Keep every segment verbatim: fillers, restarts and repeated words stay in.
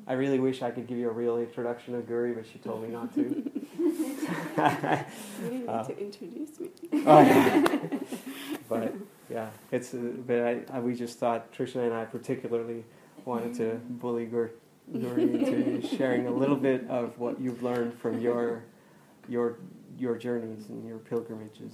I really wish I could give you a real introduction of Gauri, but she told me not to. You didn't uh, need to introduce me. Oh, yeah. But yeah, it's uh, but I, I we just thought Trishna and I particularly wanted to bully Gauri into sharing a little bit of what you've learned from your your your journeys and your pilgrimages.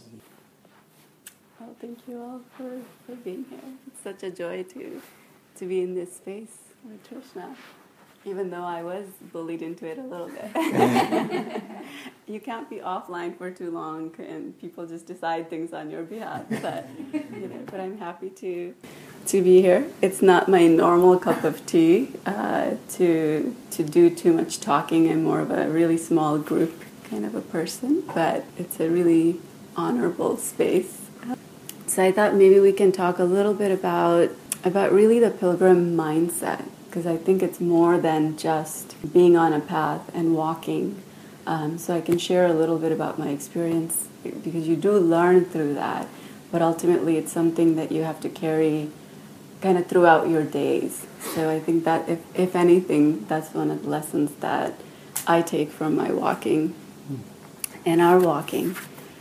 Well, thank you all for, for being here. It's such a joy to to be in this space with Trishna, even though I was bullied into it a little bit. You can't be offline for too long, and people just decide things on your behalf. But you know, but I'm happy to to be here. It's not my normal cup of tea uh, to to do too much talking. I'm more of a really small group kind of a person, but it's a really honorable space. So I thought maybe we can talk a little bit about about really the pilgrim mindset, because I think it's more than just being on a path and walking. Um, so I can share a little bit about my experience, because you do learn through that, but ultimately it's something that you have to carry kind of throughout your days. So I think that if, if anything, that's one of the lessons that I take from my walking and our walking.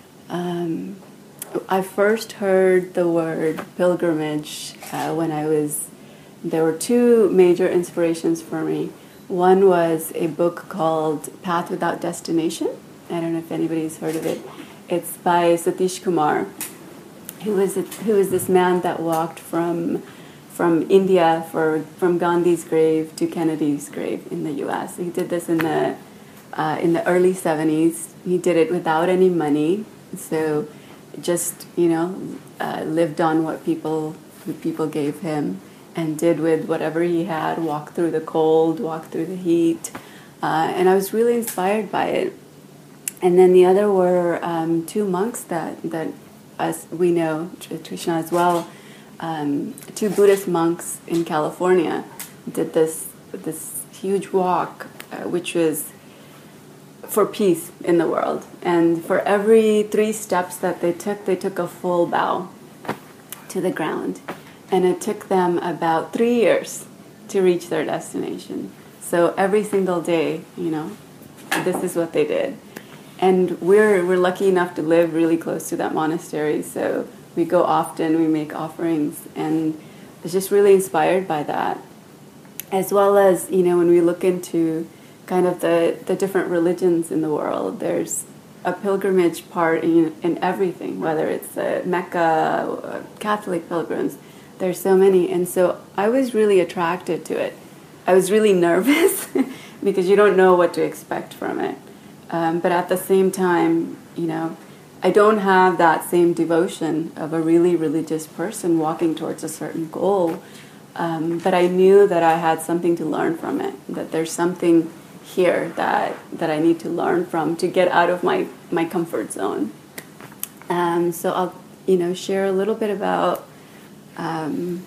Um, I first heard the word pilgrimage uh, when I was, there were two major inspirations for me. One was a book called Path Without Destination. I don't know if anybody's heard of it. It's by Satish Kumar, who was a, who was this man that walked from from India for from Gandhi's grave to Kennedy's grave in the U S. He did this in the uh, in the early seventies. He did it without any money, so just you know uh, lived on what people what people gave him, and did with whatever he had, walk through the cold, walk through the heat. Uh, and I was really inspired by it. And then the other were um, two monks that, that as we know, Trishna as well, um, two Buddhist monks in California did this, this huge walk, uh, which was for peace in the world. And for every three steps that they took, they took a full bow to the ground. And it took them about three years to reach their destination. So every single day, you know, this is what they did. And we're we're lucky enough to live really close to that monastery, so we go often, we make offerings, and I was just really inspired by that. As well as, you know, when we look into kind of the, the different religions in the world, there's a pilgrimage part in, in everything, whether it's uh, Mecca, uh, Catholic pilgrims. There's so many, and so I was really attracted to it. I was really nervous because you don't know what to expect from it. Um, but at the same time, you know, I don't have that same devotion of a really religious person walking towards a certain goal. Um, but I knew that I had something to learn from it, that there's something here that that I need to learn from to get out of my, my comfort zone. Um, so I'll, you know, share a little bit about Um,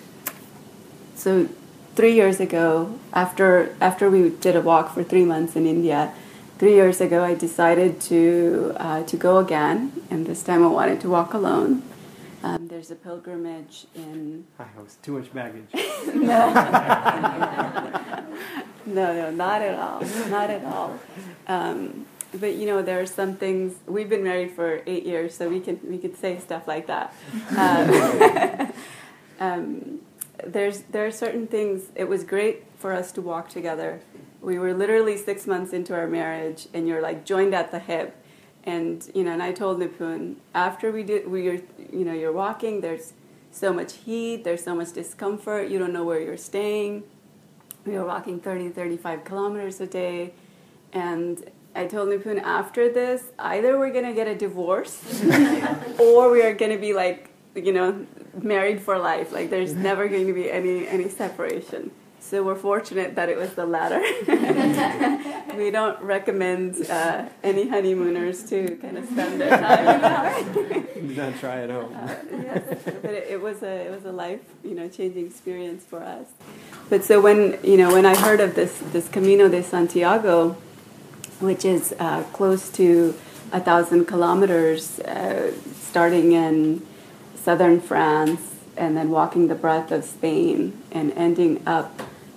so three years ago, after after we did a walk for three months in India, three years ago I decided to uh, to go again, and this time I wanted to walk alone. Um, there's a pilgrimage in... I was too much baggage. no. no, no, not at all, not at all. Um, but you know, there are some things. We've been married for eight years, so we can we could say stuff like that. Um, Um, there's there are certain things. It was great for us to walk together. We were literally six months into our marriage, and you're like joined at the hip. And you know, and I told Nipun, after we did, we are, you know, you're walking. There's so much heat. There's so much discomfort. You don't know where you're staying. We were walking thirty, thirty-five kilometers a day, and I told Nipun, after this, either we're gonna get a divorce, or we are gonna be like, you know, married for life. Like there's never going to be any any separation. So we're fortunate that it was the latter. We don't recommend uh, any honeymooners to kind of spend their time in that. Not try at home. Uh, yes, but it, it was a it was a life, you know, changing experience for us. But so when you know when I heard of this this Camino de Santiago, which is uh, close to a thousand kilometers, uh, starting in southern France, and then walking the breadth of Spain, and ending up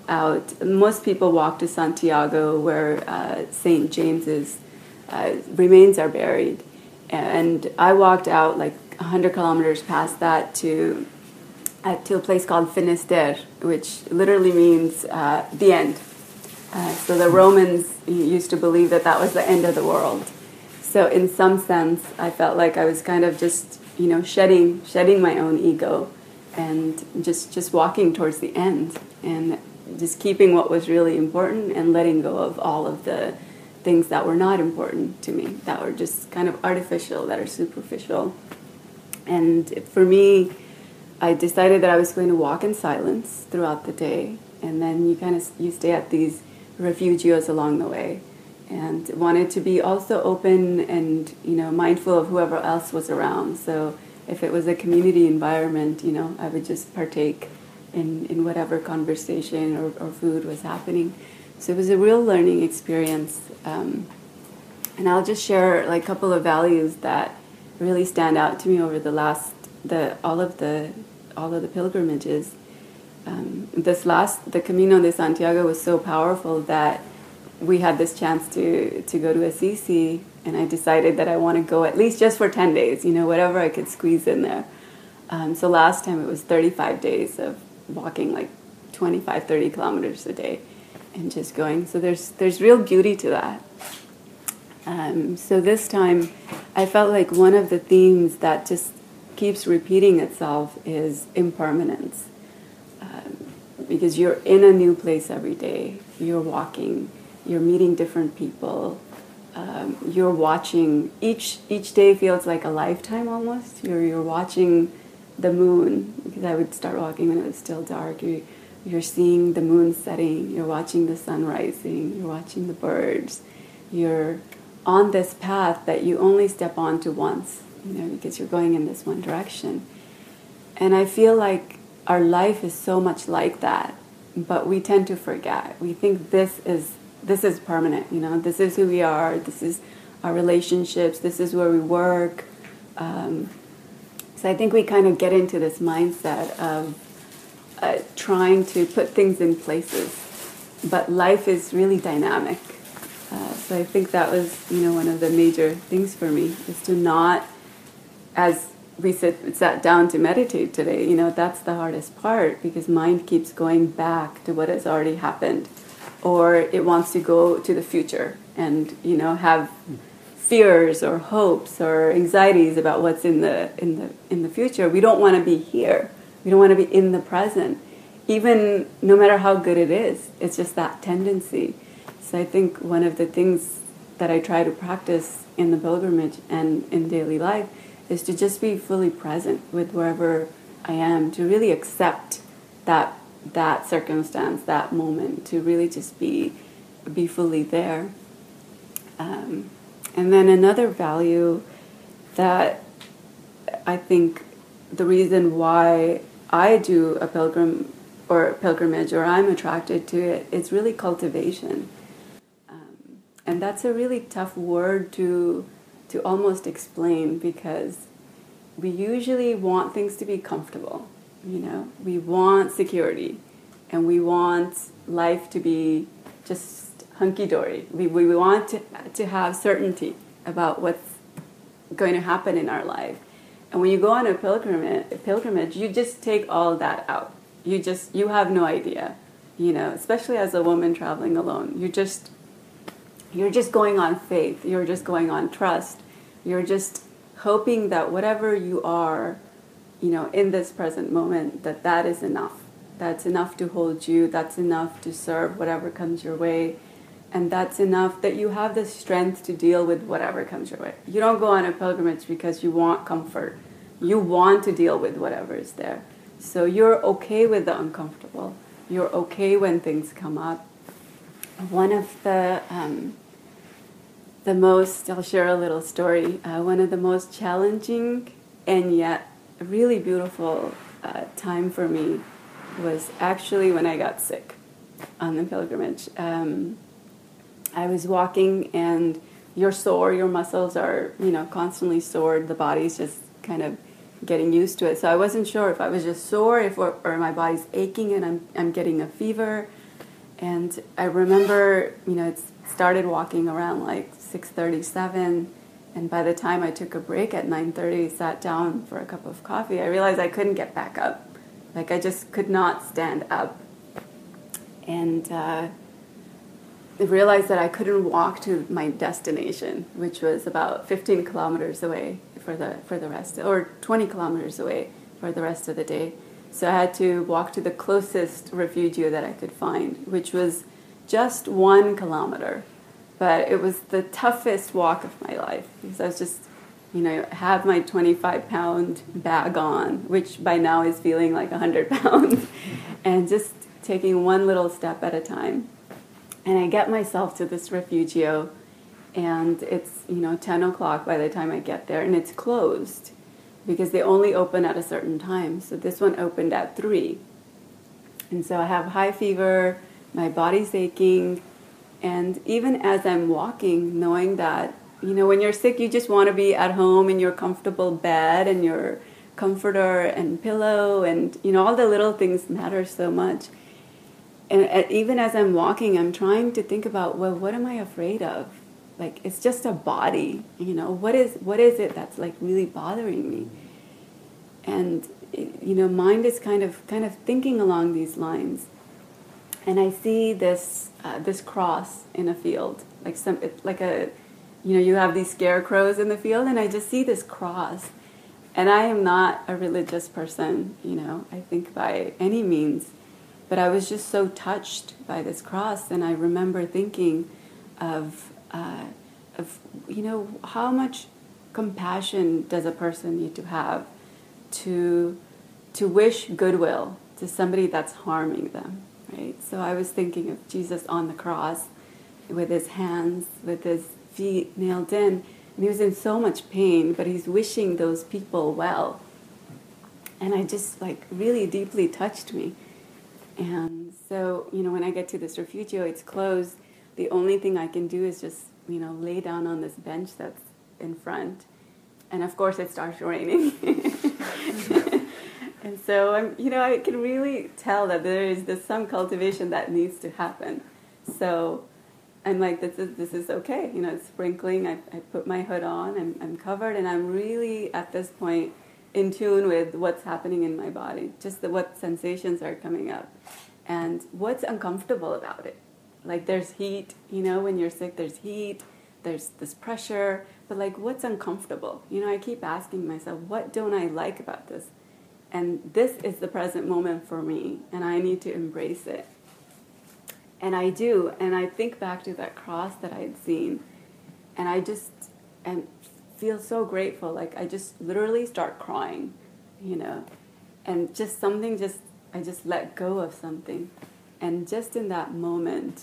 out. Most people walk to Santiago, where uh, Saint James's uh, remains are buried, and I walked out like one hundred kilometers past that to uh, to a place called Finisterre, which literally means uh, the end. Uh, so the Romans used to believe that that was the end of the world. So in some sense, I felt like I was kind of just, you know, shedding shedding my own ego, and just just walking towards the end, and just keeping what was really important and letting go of all of the things that were not important to me, that were just kind of artificial, that are superficial. And for me, I decided that I was going to walk in silence throughout the day, and then you kind of you stay at these refugios along the way, and wanted to be also open and, you know, mindful of whoever else was around. So if it was a community environment, you know, I would just partake in, in whatever conversation or, or food was happening. So it was a real learning experience. Um, and I'll just share like a couple of values that really stand out to me over the last the all of the all of the pilgrimages. Um, this last the Camino de Santiago was so powerful that we had this chance to to go to Assisi, and I decided that I want to go at least just for ten days, you know, whatever I could squeeze in there. Um, so last time it was thirty-five days of walking like twenty-five, thirty kilometers a day and just going. So there's there's real beauty to that. Um, so this time I felt like one of the themes that just keeps repeating itself is impermanence. Um, because you're in a new place every day. You're walking. You're meeting different people. Um, you're watching. Each each day feels like a lifetime almost. You're you're watching the moon, because I would start walking when it was still dark. You're, you're seeing the moon setting. You're watching the sun rising. You're watching the birds. You're on this path that you only step onto once, you know, because you're going in this one direction. And I feel like our life is so much like that, but we tend to forget. We think this is this is permanent, you know, this is who we are, this is our relationships, this is where we work. Um, so I think we kind of get into this mindset of uh, trying to put things in places, but life is really dynamic. Uh, so I think that was, you know, one of the major things for me, is to not, as we sit, sat down to meditate today, you know, that's the hardest part, because mind keeps going back to what has already happened, or it wants to go to the future and, you know, have fears or hopes or anxieties about what's in the in the in the future. We don't want to be here. We don't want to be in the present, even no matter how good it is. It's just that tendency. So I think one of the things that I try to practice in the pilgrimage and in daily life is to just be fully present with wherever I am, to really accept that that circumstance, that moment, to really just be be fully there. Um, and then another value that I think the reason why I do a pilgrim or a pilgrimage, or I'm attracted to it, is really cultivation. Um, and that's a really tough word to to almost explain, because we usually want things to be comfortable. You know, we want security, and we want life to be just hunky-dory. We we want to to have certainty about what's going to happen in our life. And when you go on a pilgrimage, a pilgrimage, you just take all that out. You just you have no idea, you know, especially as a woman traveling alone. You just you're just going on faith. You're just going on trust. You're just hoping that whatever you are, you know, in this present moment, that that is enough. That's enough to hold you. That's enough to serve whatever comes your way. And that's enough that you have the strength to deal with whatever comes your way. You don't go on a pilgrimage because you want comfort. You want to deal with whatever is there. So you're okay with the uncomfortable. You're okay when things come up. One of the um, the most, I'll share a little story, uh, one of the most challenging and yet really beautiful uh, time for me was actually when I got sick on the pilgrimage. Um, I was walking, and you're sore, your muscles are, you know, constantly sore, the body's just kind of getting used to it. So I wasn't sure if I was just sore, if or, or my body's aching and I'm I'm getting a fever. And I remember, you know, it started walking around like six thirty-seven, and by the time I took a break at nine thirty, sat down for a cup of coffee, I realized I couldn't get back up. Like, I just could not stand up. And uh, I realized that I couldn't walk to my destination, which was about fifteen kilometers away for the for the rest, or twenty kilometers away for the rest of the day. So I had to walk to the closest refugio that I could find, which was just one kilometer. But it was the toughest walk of my life, because I was just, you know, have my twenty-five pound bag on, which by now is feeling like one hundred pounds, and just taking one little step at a time. And I get myself to this refugio, and it's, you know, ten o'clock by the time I get there, and it's closed because they only open at a certain time. So this one opened at three. And so I have high fever, my body's aching, and even as I'm walking, knowing that, you know, when you're sick, you just want to be at home in your comfortable bed and your comforter and pillow, and, you know, all the little things matter so much. And even as I'm walking, I'm trying to think about, well, what am I afraid of? Like, it's just a body, you know, what is what is it that's like really bothering me? And, you know, mind is kind of kind of thinking along these lines. And I see this uh, this cross in a field, like some it's like a, you know, you have these scarecrows in the field, and I just see this cross. And I am not a religious person, you know, I think by any means, but I was just so touched by this cross, and I remember thinking of, uh, of you know, how much compassion does a person need to have to to wish goodwill to somebody that's harming them, right? So I was thinking of Jesus on the cross with his hands, with his feet nailed in, and he was in so much pain, but he's wishing those people well. And I just, like, really deeply touched me. And so, you know, when I get to this refugio, it's closed. The only thing I can do is just, you know, lay down on this bench that's in front. And of course it starts raining. And so, I'm, you know, I can really tell that there is this, some cultivation that needs to happen. So I'm like, this is this is okay. You know, it's sprinkling. I, I put my hood on. I'm, I'm covered. And I'm really, at this point, in tune with what's happening in my body, just the, what sensations are coming up, and what's uncomfortable about it. Like, there's heat, you know, when you're sick, there's heat, there's this pressure, but like, what's uncomfortable? You know, I keep asking myself, what don't I like about this? And this is the present moment for me, and I need to embrace it. And I do, and I think back to that cross that I had seen, and I just am feel so grateful. Like, I just literally start crying, you know, and just something just, I just let go of something. And just in that moment,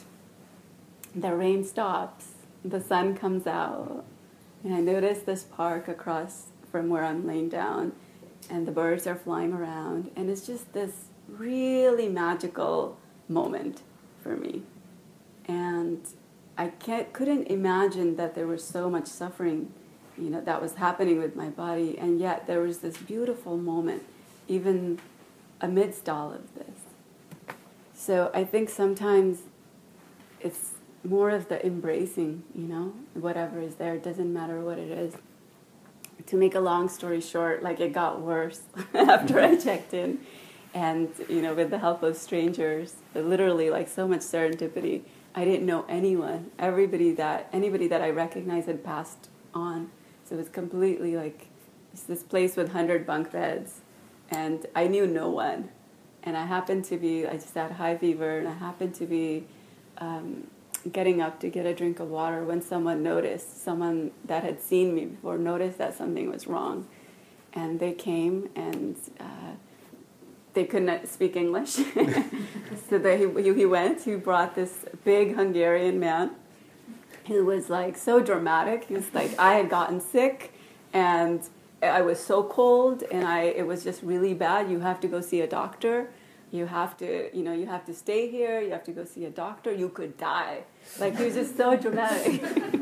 the rain stops, the sun comes out, and I notice this park across from where I'm laying down, and the birds are flying around, and it's just this really magical moment for me. And I can't, couldn't imagine that there was so much suffering, you know, that was happening with my body, and yet there was this beautiful moment, even amidst all of this. So I think sometimes it's more of the embracing, you know, whatever is there, it doesn't matter what it is. To make a long story short, like, it got worse after I checked in, and, you know, with the help of strangers, literally, like, so much serendipity. I didn't know anyone. Everybody that, anybody that I recognized had passed on. So it was completely like, it's this place with one hundred bunk beds, and I knew no one. And I happened to be, I just had high fever, and I happened to be um, getting up to get a drink of water when someone noticed, someone that had seen me before noticed that something was wrong. And they came, and uh, they couldn't speak English. So they, he, he went, he brought this big Hungarian man who was like so dramatic. He was like, I had gotten sick, and I was so cold, and I it was just really bad. You have to go see a doctor. You have to, you know, you have to stay here. You have to go see a doctor. You could die. Like, he was just so dramatic.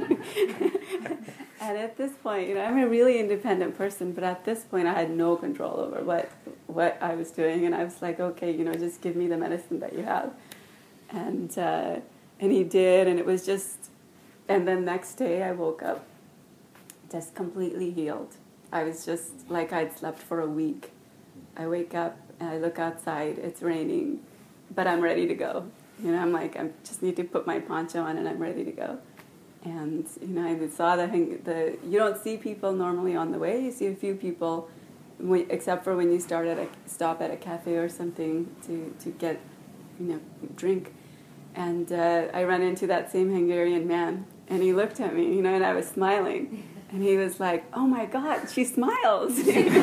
And at this point, you know, I'm a really independent person, but at this point, I had no control over what what I was doing, and I was like, okay, you know, just give me the medicine that you have. And uh, and he did, and it was just, and then next day I woke up just completely healed. I was just like I'd slept for a week. I wake up and I look outside, it's raining, but I'm ready to go. You know, I'm like, I just need to put my poncho on and I'm ready to go. And, you know, I saw the, the you don't see people normally on the way. You see a few people, except for when you start at a, stop at a cafe or something to, to get, you know, drink. And uh, I ran into that same Hungarian man, and he looked at me, you know, and I was smiling. And he was like, oh, my God, she smiles.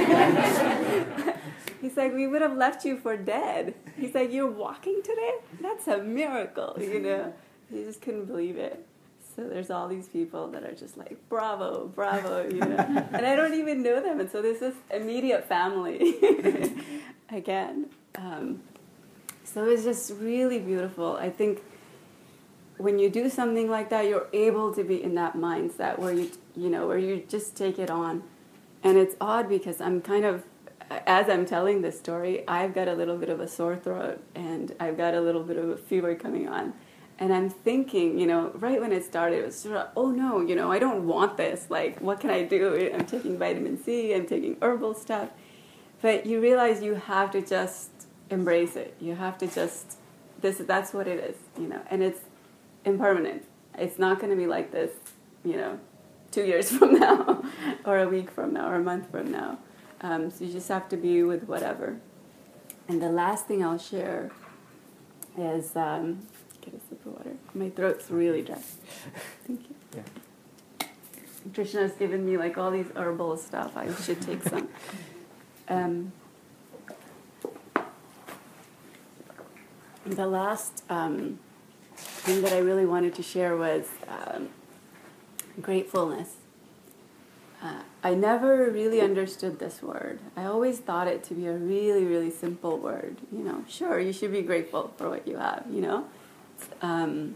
He's like, we would have left you for dead. He's like, you're walking today? That's a miracle, you know. He just couldn't believe it. So there's all these people that are just like, bravo, bravo, you know. And I don't even know them. And so this is immediate family again. Um, so it's just really beautiful. I think when you do something like that, you're able to be in that mindset where you, you know, where you just take it on. And it's odd because I'm kind of, as I'm telling this story, I've got a little bit of a sore throat and I've got a little bit of a fever coming on. And I'm thinking, you know, right when it started, it was sort of, oh no, you know, I don't want this. Like, what can I do? I'm taking vitamin C, I'm taking herbal stuff. But you realize you have to just embrace it. You have to just, this, that's what it is, you know. And it's impermanent. It's not going to be like this, you know, two years from now, or a week from now, or a month from now. Um, so you just have to be with whatever. And the last thing I'll share is... Um, get a sip of water. My throat's really dry. Thank you. Yeah. Trishna's given me like all these herbal stuff. I should take some. Um, the last um, thing that I really wanted to share was um, gratefulness. Uh, I never really understood this word. I always thought it to be a really, really simple word. You know, sure, you should be grateful for what you have, you know. Um,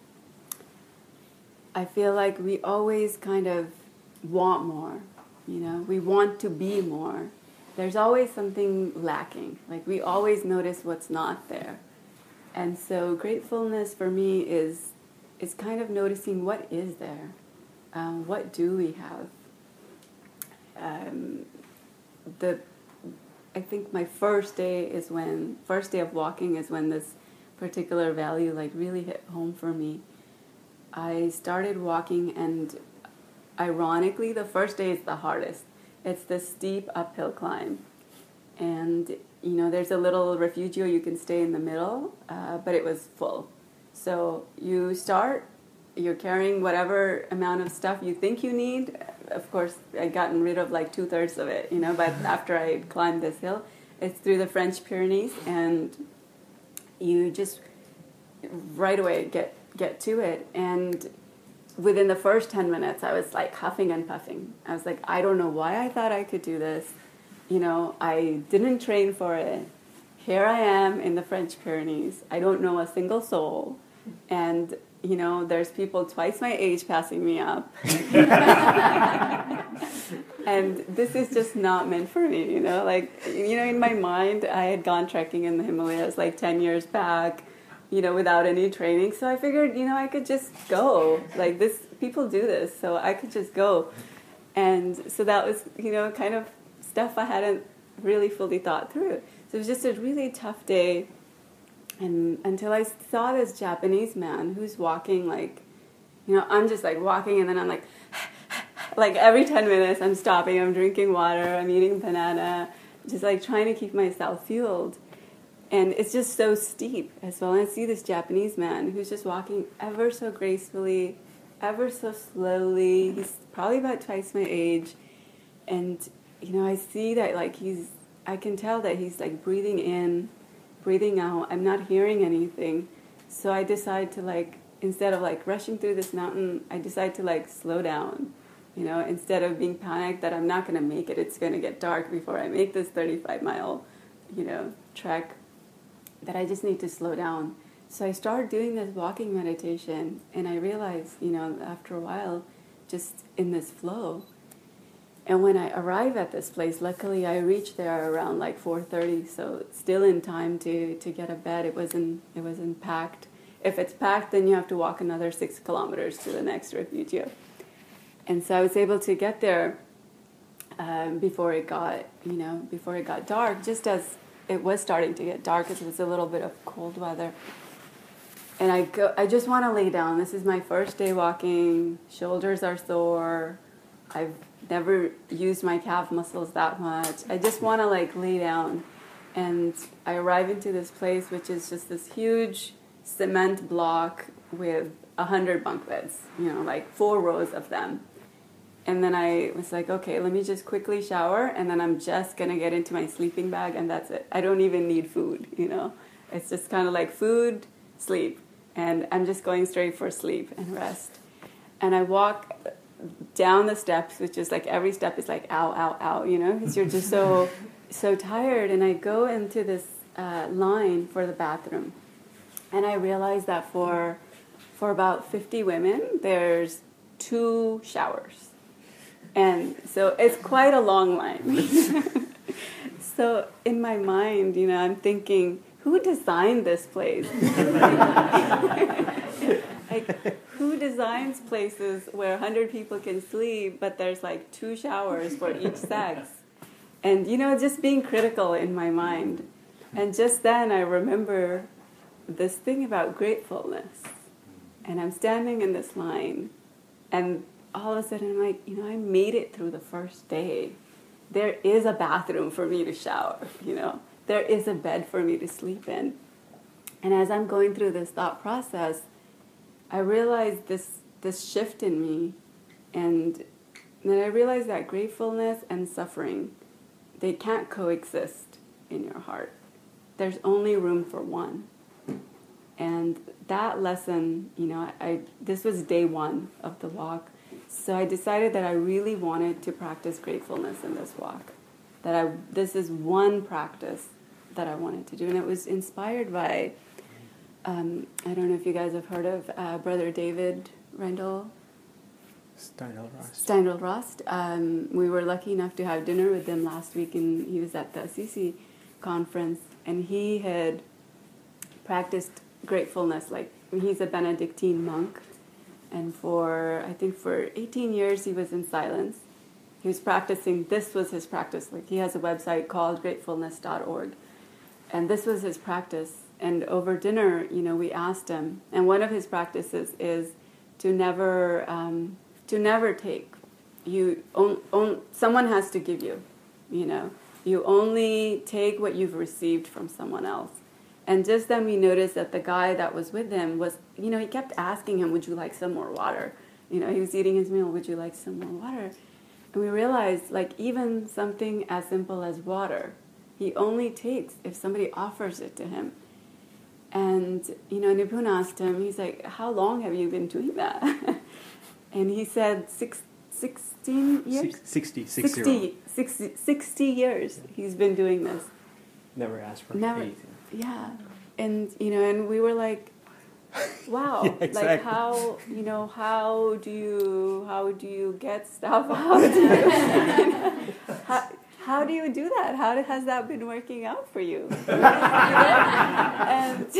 I feel like we always kind of want more, you know, we want to be more. There's always something lacking, like we always notice what's not there. And so gratefulness for me is is kind of noticing what is there, um, what do we have. Um, the I think my first day is when, first day of walking is when this particular value like really hit home for me. I started walking, and ironically the first day is the hardest. It's the steep uphill climb, and you know there's a little refugio you can stay in the middle, uh, but it was full. So you start, you're carrying whatever amount of stuff you think you need. Of course I'd gotten rid of like two-thirds of it, you know, but after I climbed this hill, it's through the French Pyrenees, and you just right away get get to it. And within the first ten minutes, I was like huffing and puffing. I was like, I don't know why I thought I could do this. You know, I didn't train for it. Here I am in the French Pyrenees. I don't know a single soul. And, you know, there's people twice my age passing me up. And this is just not meant for me, you know? Like, you know, in my mind, I had gone trekking in the Himalayas like ten years back, you know, without any training. So I figured, you know, I could just go. Like, this, people do this, so I could just go. And so that was, you know, kind of stuff I hadn't really fully thought through. So it was just a really tough day. And until I saw this Japanese man who's walking, like, you know, I'm just like walking, and then I'm like, like every ten minutes I'm stopping, I'm drinking water, I'm eating banana, just like trying to keep myself fueled. And it's just so steep as well. And I see this Japanese man who's just walking ever so gracefully, ever so slowly. He's probably about twice my age. And, you know, I see that, like, he's, I can tell that he's, like, breathing in, breathing out. I'm not hearing anything. So I decide to, like, instead of, like, rushing through this mountain, I decide to, like, slow down. You know, instead of being panicked that I'm not going to make it, it's going to get dark before I make this thirty-five mile, you know, trek, that I just need to slow down. So I started doing this walking meditation, and I realized, you know, after a while, just in this flow. And when I arrive at this place, luckily I reached there around like four thirty, so still in time to, to get a bed. It wasn't it wasn't packed. If it's packed, then you have to walk another six kilometers to the next refugio. And so I was able to get there um, before it got, you know, before it got dark, just as it was starting to get dark, because it was a little bit of cold weather. And I go, I just want to lay down. This is my first day walking. Shoulders are sore. I've never used my calf muscles that much. I just want to like lay down. And I arrive into this place, which is just this huge cement block with a hundred bunk beds, you know, like four rows of them. And then I was like, okay, let me just quickly shower, and then I'm just going to get into my sleeping bag, and that's it. I don't even need food, you know. It's just kind of like food, sleep. And I'm just going straight for sleep and rest. And I walk down the steps, which is like every step is like, ow, ow, ow, you know, because you're just so, so tired. And I go into this uh, line for the bathroom. And I realize that for, for about fifty women, there's two showers. And so it's quite a long line. So in my mind, you know, I'm thinking, who designed this place? Like, who designs places where one hundred people can sleep, but there's like two showers for each sex? And, you know, just being critical in my mind. And just then I remember this thing about gratefulness. And I'm standing in this line, and all of a sudden I'm like, you know, I made it through the first day. There is a bathroom for me to shower, you know. There is a bed for me to sleep in. And as I'm going through this thought process, I realized this this shift in me. And then I realized that gratefulness and suffering, they can't coexist in your heart. There's only room for one. And that lesson, you know, I this was day one of the walk. So I decided that I really wanted to practice gratefulness in this walk. That I this is one practice that I wanted to do. And it was inspired by, um, I don't know if you guys have heard of uh, Brother David Rendell. Steindl-Rast. Steindl-Rast. Um, we were lucky enough to have dinner with him last week, and he was at the Assisi conference. And he had practiced gratefulness. Like, he's a Benedictine monk. And for, I think for eighteen years, he was in silence. He was practicing, this was his practice. Like, he has a website called gratefulness dot org. And this was his practice. And over dinner, you know, we asked him, and one of his practices is to never, um, to never take. You, on, on, someone has to give you, you know. You only take what you've received from someone else. And just then we noticed that the guy that was with him was, you know, he kept asking him, would you like some more water? You know, he was eating his meal, would you like some more water? And we realized, like, even something as simple as water, he only takes if somebody offers it to him. And, you know, Nipun asked him, he's like, how long have you been doing that? And he said, Six, sixteen years? sixty, sixty, sixty, sixty years he's been doing this. Never asked for Never, eight. Yeah. And, you know, and we were like, wow, Yeah, exactly. like how, you know, how do you, how do you get stuff? How do you, how, how do you do that? How has that been working out for you? and,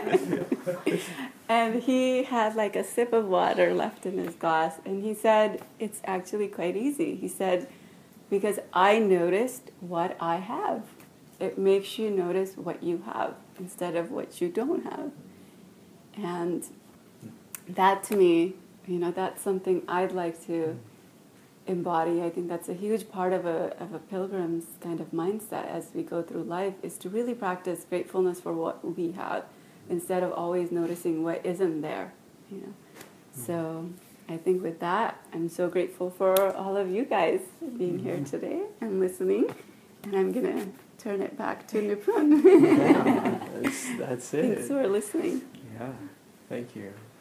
and he had like a sip of water left in his glass, and he said, it's actually quite easy. He said, because I noticed what I have. It makes you notice what you have instead of what you don't have. And that to me, you know, that's something I'd like to embody. I think that's a huge part of a of a pilgrim's kind of mindset as we go through life, is to really practice gratefulness for what we have instead of always noticing what isn't there, you know. So I think with that, I'm so grateful for all of you guys being here today and listening. And I'm going to turn it back to Nipun. Yeah, that's, that's it. Thanks for listening. Yeah, thank you.